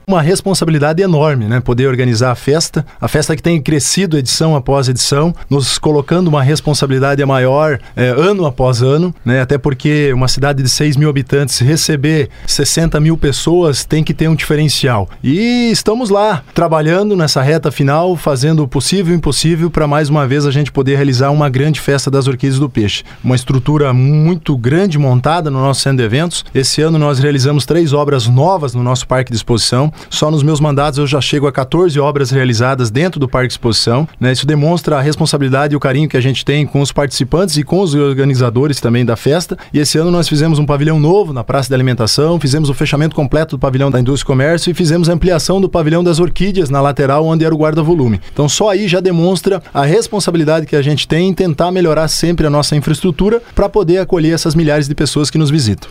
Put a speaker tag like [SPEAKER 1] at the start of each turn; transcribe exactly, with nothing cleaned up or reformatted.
[SPEAKER 1] Uma responsabilidade enorme, né? Poder organizar a festa, a festa que tem crescido edição após edição, nos colocando uma responsabilidade maior é, ano após ano, né? Até porque uma cidade de seis mil habitantes receber sessenta mil pessoas tem que ter um diferencial. E estamos lá, trabalhando nessa reta final, fazendo o possível e o impossível para mais uma vez a gente poder realizar uma grande festa das Orquídeas do Peixe. Uma estrutura muito grande montada no nosso centro de eventos. Esse ano nós realizamos três obras novas no nosso parque de exposição. Só nos meus mandatos eu já chego a quatorze obras realizadas dentro do parque de exposição, né? Isso demonstra a responsabilidade e o carinho que a gente tem com os participantes e com os organizadores também da festa. E esse ano nós fizemos um pavilhão novo na Praça da Alimentação, fizemos o fechamento completo do pavilhão da Indústria e Comércio e fizemos a ampliação do pavilhão das Orquídeas na lateral, onde era o guarda-volume. Então só aí já demonstra a responsabilidade que a gente tem em tentar melhorar sempre a nossa infraestrutura para poder acolher essas milhares de pessoas que nos visitam.